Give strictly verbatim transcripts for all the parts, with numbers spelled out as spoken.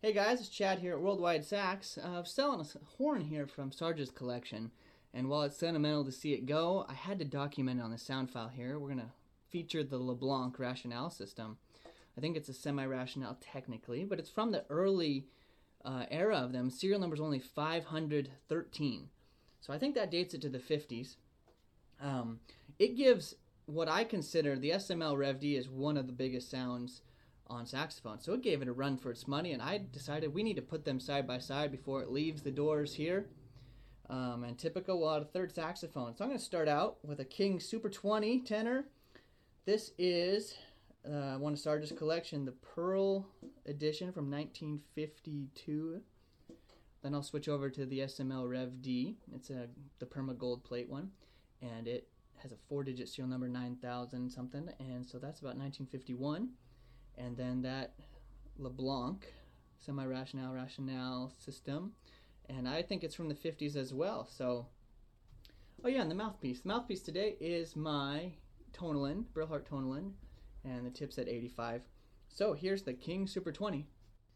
Hey guys, it's Chad here at Worldwide Sax. Uh, I'm selling a horn here from Sarge's collection, and while it's sentimental to see it go, I had to document it on the sound file here. We're going to feature the LeBlanc Rationale system. I think it's a semi-rationale technically, but it's from the early uh, era of them. Serial number is only five hundred thirteen, so I think that dates it to the fifties. Um, it gives what I consider the S M L Rev D is one of the biggest sounds on saxophone, so it gave it a run for its money, and I decided we need to put them side by side before it leaves the doors here. Um, and typical will add a third saxophone. So I'm going to start out with a King Super twenty tenor. This is uh, one of Sarge's collection, the Pearl edition from nineteen fifty-two. Then I'll switch over to the S M L Rev D. It's a the Perma Gold plate one, and it has a four-digit serial number, nine thousand something, and so that's about nineteen fifty-one. And then that LeBlanc semi-rationale rationale system, and I think it's from the fifties as well. So, oh yeah, and the mouthpiece. The mouthpiece today is my Tonalyn, Brilhart Tonalyn, and the tip's at eighty-five. So here's the King Super twenty.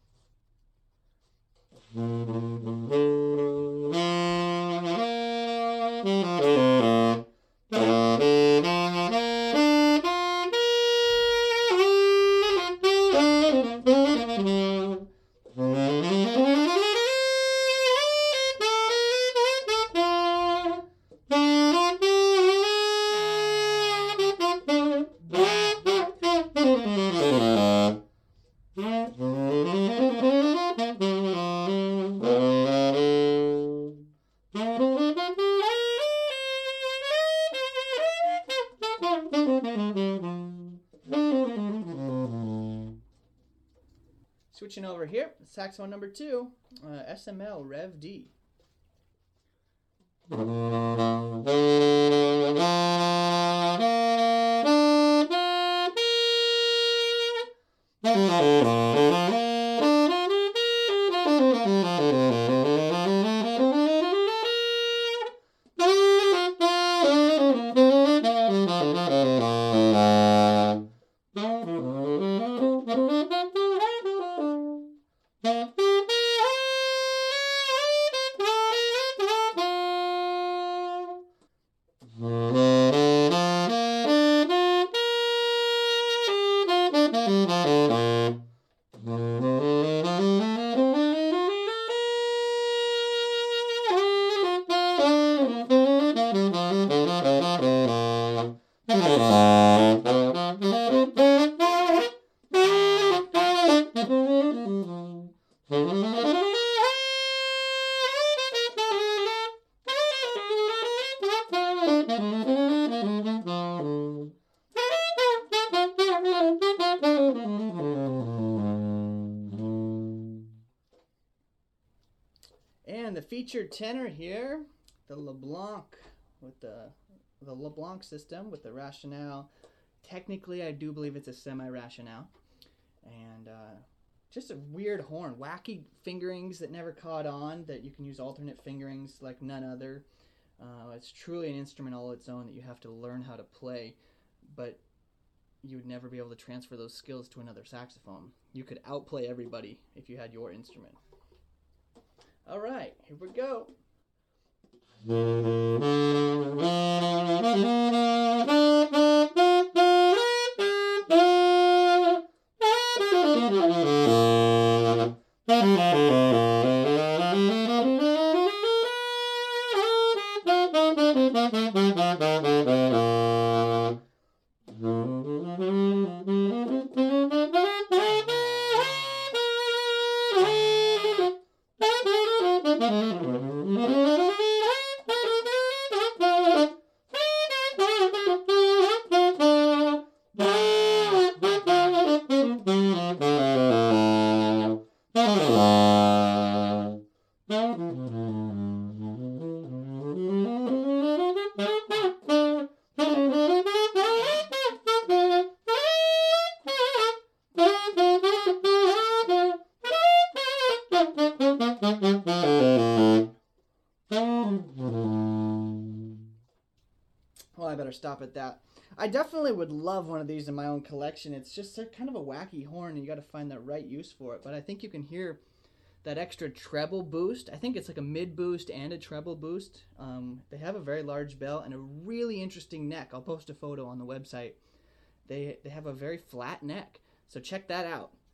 Switching over here, saxophone number two, uh, S M L Rev D. And the featured tenor here, the LeBlanc with the the LeBlanc system with the rationale. Technically, I do believe it's a semi-rationale, and uh, just a weird horn, wacky fingerings that never caught on. That you can use alternate fingerings like none other. Uh, it's truly an instrument all its own that you have to learn how to play, but you would never be able to transfer those skills to another saxophone. You could outplay everybody if you had your instrument. All right, here we go. Well, I better stop at that. I definitely would love one of these in my own collection. It's just a kind of a wacky horn, and you got to find the right use for it. But I think you can hear that extra treble boost. I think it's like a mid boost and a treble boost. Um, they have a very large bell and a really interesting neck. I'll post a photo on the website. They, they have a very flat neck, so check that out.